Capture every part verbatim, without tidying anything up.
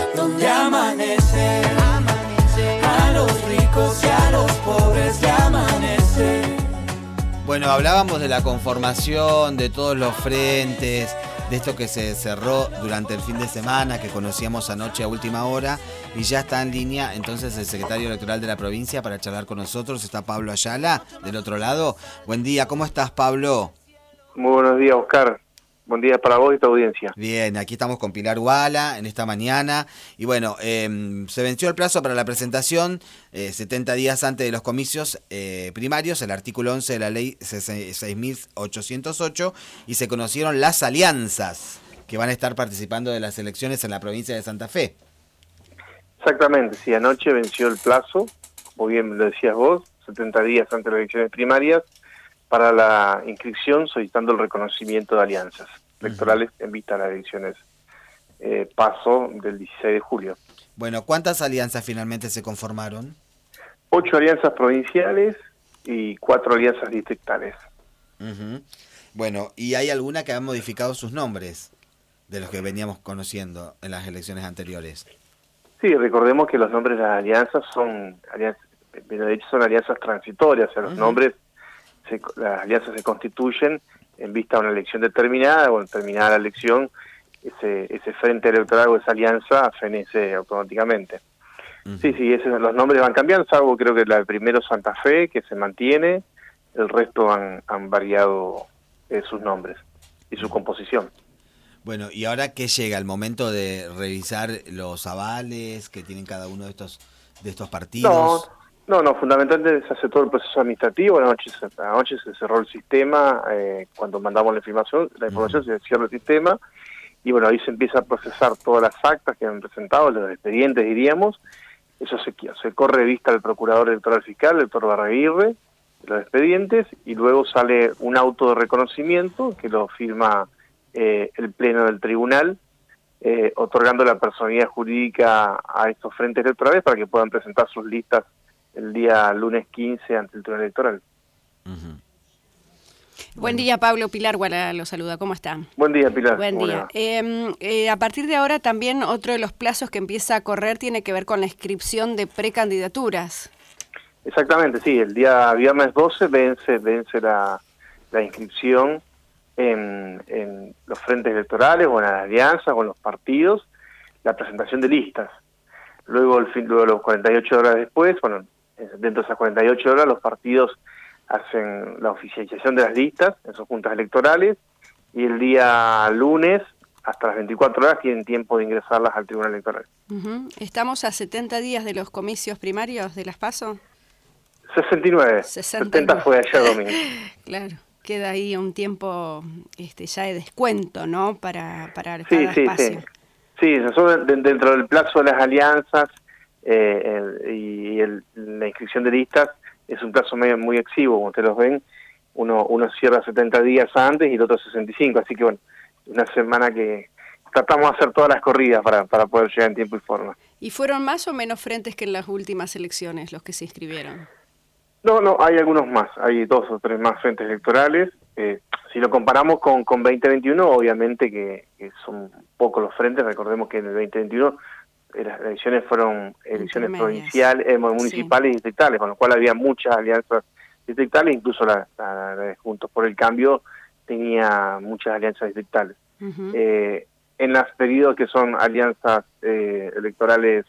donde amanece, amanece. A los ricos y a los pobres le amanece. Bueno, hablábamos de la conformación, de todos los frentes, de esto que se cerró durante el fin de semana, que conocíamos anoche a última hora, y ya está en línea entonces el secretario electoral de la provincia para charlar con nosotros. Está Pablo Ayala, del otro lado. Buen día, ¿cómo estás, Pablo? Muy buenos días, Oscar. Buen día para vos y tu audiencia. Bien, aquí estamos con Pilar Uala en esta mañana. Y bueno, eh, se venció el plazo para la presentación, eh, setenta días antes de los comicios eh, primarios, el artículo once de la ley seis mil ochocientos ocho, y se conocieron las alianzas que van a estar participando de las elecciones en la provincia de Santa Fe. Exactamente, sí, anoche venció el plazo, como bien lo decías vos, setenta días antes de las elecciones primarias, para la inscripción solicitando el reconocimiento de alianzas electorales uh-huh. en vista de las elecciones eh, paso del dieciséis de julio. Bueno, ¿cuántas alianzas finalmente se conformaron? Ocho alianzas provinciales y cuatro alianzas distritales. Uh-huh. Bueno, ¿y hay alguna que han modificado sus nombres de los que veníamos conociendo en las elecciones anteriores? Sí, recordemos que los nombres de las alianzas son, alianzas, de hecho son alianzas transitorias, o sea, los uh-huh. nombres Se, las alianzas se constituyen en vista de una elección determinada, o en terminada la elección, ese ese frente electoral o esa alianza fenece automáticamente. Uh-huh. Sí, sí, ese, los nombres van cambiando, salvo creo que la del primero Santa Fe, que se mantiene, el resto han, han variado eh, sus nombres y su composición. Bueno, ¿y ahora qué llega? ¿El momento de revisar los avales que tienen cada uno de estos, de estos partidos? No. No, no, fundamentalmente se hace todo el proceso administrativo. Anoche, anoche se cerró el sistema, eh, cuando mandamos la información, la información uh-huh. se cierra el sistema, y bueno, ahí se empieza a procesar todas las actas que han presentado, los expedientes diríamos. Eso se, se corre vista al procurador electoral fiscal, el doctor Barraguirre, los expedientes, y luego sale un auto de reconocimiento que lo firma eh, el pleno del tribunal, eh, otorgando la personalidad jurídica a estos frentes electorales para que puedan presentar sus listas el día lunes quince ante el Tribunal Electoral. Uh-huh. Buen día, Pablo. Pilar Uala lo saluda. ¿Cómo está? Buen día, Pilar. Buen día. Eh, eh, a partir de ahora también otro de los plazos que empieza a correr tiene que ver con la inscripción de precandidaturas. Exactamente, sí. El día viernes doce vence vence la, la inscripción en, en los frentes electorales o en las alianzas o en los partidos, la presentación de listas. Luego, el fin, luego los cuarenta y ocho horas después, bueno, dentro de esas cuarenta y ocho horas los partidos hacen la oficialización de las listas en sus juntas electorales, y el día lunes hasta las veinticuatro horas tienen tiempo de ingresarlas al Tribunal Electoral. Uh-huh. ¿Estamos a setenta días de los comicios primarios de las PASO? sesenta y nueve. sesenta y nueve. setenta fue ayer domingo. Claro, queda ahí un tiempo este, ya de descuento, ¿no? Para, para sí, cada sí, espacio. Sí. Sí, nosotros dentro del plazo de las alianzas eh, el, y el, la inscripción de listas es un plazo medio, muy exiguo, como ustedes los ven, uno uno cierra setenta días antes y el otro sesenta y cinco, así que bueno, una semana que tratamos de hacer todas las corridas para, para poder llegar en tiempo y forma. ¿Y fueron más o menos frentes que en las últimas elecciones los que se inscribieron? No, no, hay algunos más, hay dos o tres más frentes electorales. Eh, si lo comparamos con, con veinte veintiuno, obviamente que, que son pocos los frentes. Recordemos que en el veinte veintiuno eh, las elecciones fueron elecciones provinciales, eh, municipales sí. y distritales, con lo cual había muchas alianzas distritales, incluso la, la, la de Juntos por el Cambio tenía muchas alianzas distritales. Uh-huh. Eh, en los periodos que son alianzas eh, electorales,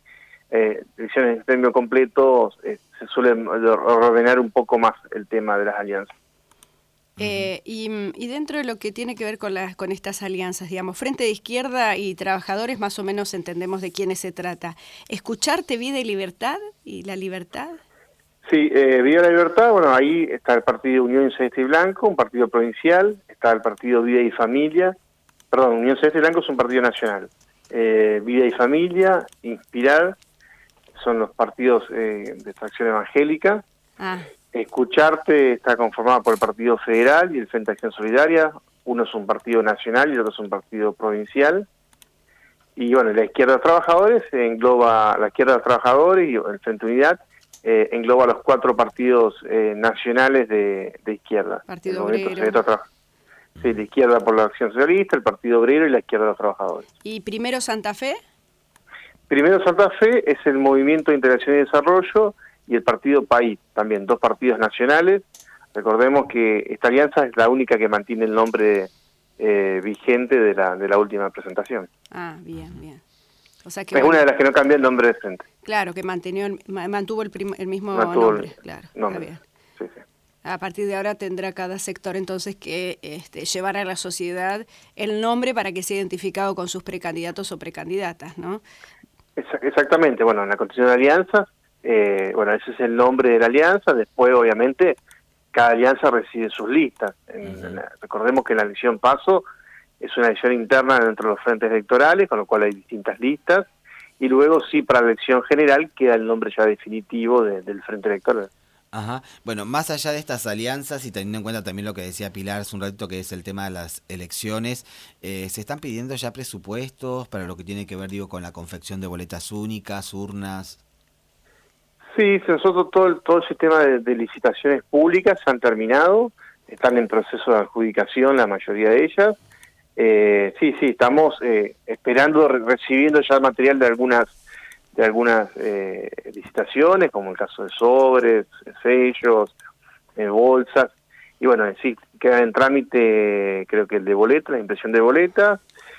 eh, elecciones de premio completo, eh, se suele ordenar un poco más el tema de las alianzas. Eh, y, y dentro de lo que tiene que ver con las con estas alianzas, digamos, Frente de Izquierda y Trabajadores, más o menos entendemos de quiénes se trata. ¿Escucharte, Vida y Libertad? ¿Y la libertad? Sí, eh, Vida y la Libertad, bueno, ahí está el partido Unión Celeste y Blanco, un partido provincial, está el partido Vida y Familia, perdón, Unión Celeste y Blanco es un partido nacional, eh, Vida y Familia, Inspirar, son los partidos eh, de Fracción Evangélica. Ah. Escucharte está conformada por el Partido Federal y el Frente de Acción Solidaria. Uno es un partido nacional y el otro es un partido provincial. Y bueno, la Izquierda de los Trabajadores engloba, la Izquierda de los Trabajadores y el Frente Unidad eh, engloba los cuatro partidos eh, nacionales de, de izquierda. Partido Obrero. Sí, la Izquierda por la Acción Socialista, el Partido Obrero y la Izquierda de los Trabajadores. ¿Y primero Santa Fe? Primero Santa Fe es el Movimiento de Integración y Desarrollo y el Partido País, también dos partidos nacionales. Recordemos que esta alianza es la única que mantiene el nombre eh, vigente de la, de la última presentación. Ah, bien, bien. O sea que, es bueno, una de las que no cambia el nombre de frente. Claro, que mantenió el, mantuvo el, prim, el mismo mantuvo nombre. El claro, nombre. Está bien. Sí, sí. A partir de ahora tendrá cada sector entonces que este, llevar a la sociedad el nombre para que sea identificado con sus precandidatos o precandidatas, ¿no? Exactamente. Bueno, en la Constitución de Alianzas, eh, bueno, ese es el nombre de la alianza. Después, obviamente, cada alianza recibe sus listas. En, uh-huh. en la, recordemos que la elección PASO es una elección interna dentro de los frentes electorales, con lo cual hay distintas listas. Y luego, sí, para la elección general queda el nombre ya definitivo de, del frente electoral. Ajá. Bueno, más allá de estas alianzas y teniendo en cuenta también lo que decía Pilar hace un ratito, que es el tema de las elecciones, eh, ¿se están pidiendo ya presupuestos para lo que tiene que ver, digo, con la confección de boletas únicas, urnas? Sí, nosotros todo el, todo el sistema de, de licitaciones públicas se han terminado, están en proceso de adjudicación la mayoría de ellas. Eh, sí, sí, estamos eh, esperando, re recibiendo ya material de algunas de algunas eh, licitaciones, como el caso de sobres, sellos, eh, bolsas, y bueno, sí, queda en trámite, creo que el de boletas, la impresión de boletas,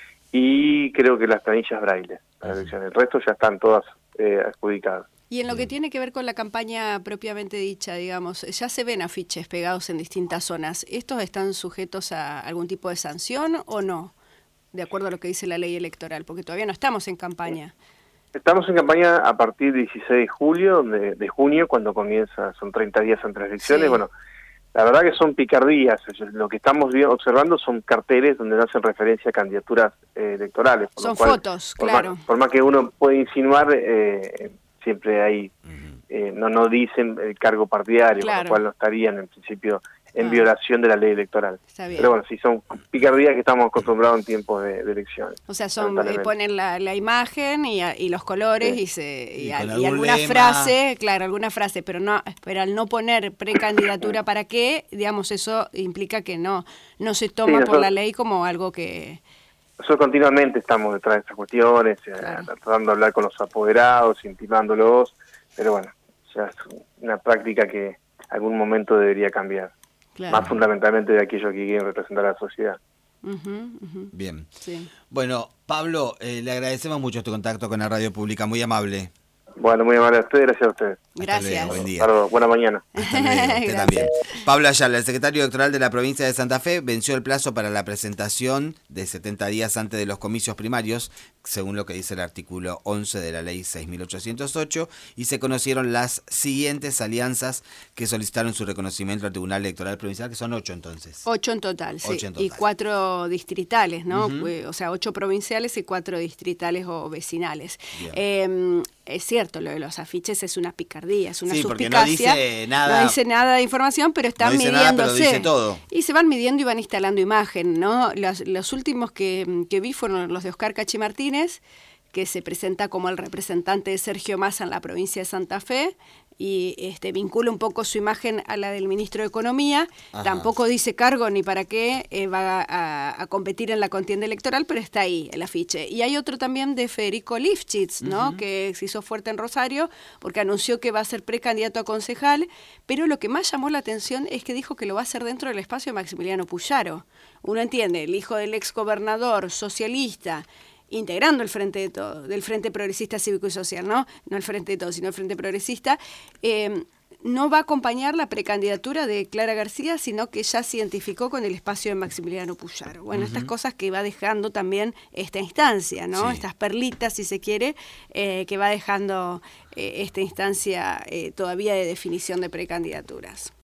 y creo que las planillas braille para la elección. El resto ya están todas eh, adjudicadas. Y en lo que tiene que ver con la campaña propiamente dicha, digamos, ya se ven afiches pegados en distintas zonas. ¿Estos están sujetos a algún tipo de sanción o no? De acuerdo a lo que dice la ley electoral, porque todavía no estamos en campaña. Estamos en campaña a partir del dieciséis de julio, de, de junio, cuando comienza, son treinta días entre las elecciones. Sí. Bueno, la verdad que son picardías. Lo que estamos observando son carteles donde no hacen referencia a candidaturas eh, electorales. Por son lo cual, fotos, por claro. Más, por más que uno puede insinuar, eh, siempre hay, eh, no, no dicen el cargo partidario, claro. Con lo cual no estarían en principio en ah. violación de la ley electoral. Está bien. Pero bueno, sí son picardías que estamos acostumbrados en tiempos de, de elecciones. O sea, son eh, ponen la, la imagen y, y los colores sí. y, se, y, y, y alguna lema. frase, claro, alguna frase, pero no, pero al no poner precandidatura para qué, digamos, eso implica que no, no se toma sí, nosotros, por la ley como algo que... Nosotros continuamente estamos detrás de estas cuestiones, claro. eh, tratando de hablar con los apoderados, intimándolos, pero bueno, ya es una práctica que algún momento debería cambiar. Claro. Más fundamentalmente de aquellos que quieren representar a la sociedad. Uh-huh, uh-huh. Bien. Sí. Bueno, Pablo, eh, le agradecemos mucho este contacto con la radio pública, muy amable. Bueno, muy amable a ustedes, gracias a ustedes. Gracias. Luego, buen día. Claro, buena mañana. Hasta luego, usted también. Pablo Ayala, el secretario electoral de la provincia de Santa Fe, venció el plazo para la presentación de setenta días antes de los comicios primarios, según lo que dice el artículo once de la ley seis mil ochocientos ocho, y se conocieron las siguientes alianzas que solicitaron su reconocimiento al Tribunal Electoral Provincial, que son ocho entonces. Ocho en total, sí. Ocho en total. Y cuatro distritales, ¿no? Uh-huh. O sea, ocho provinciales y cuatro distritales o vecinales. Eh, es cierto, lo de los afiches es una picardía, es una sí, suspicacia. Porque no dice nada. No dice nada de información, pero están no dice midiéndose. Nada, pero dice todo. Y se van midiendo y van instalando imagen, ¿no? Los, los últimos que, que vi fueron los de Oscar Cachi Martínez, que se presenta como el representante de Sergio Massa en la provincia de Santa Fe, y este vincula un poco su imagen a la del ministro de Economía. Ajá. Tampoco dice cargo ni para qué eh, va a, a competir en la contienda electoral, pero está ahí el afiche. Y hay otro también de Federico Lifchitz, ¿no? Uh-huh. Que se hizo fuerte en Rosario porque anunció que va a ser precandidato a concejal, pero lo que más llamó la atención es que dijo que lo va a hacer dentro del espacio de Maximiliano Puyaro. Uno entiende, el hijo del ex gobernador socialista, integrando el Frente de Todo, del Frente Progresista Cívico y Social, ¿no? No el Frente de Todo, sino el Frente Progresista, eh, no va a acompañar la precandidatura de Clara García, sino que ya se identificó con el espacio de Maximiliano Puyaro. Bueno, uh-huh. estas cosas que va dejando también esta instancia, ¿no? Sí. Estas perlitas, si se quiere, eh, que va dejando eh, esta instancia eh, todavía de definición de precandidaturas.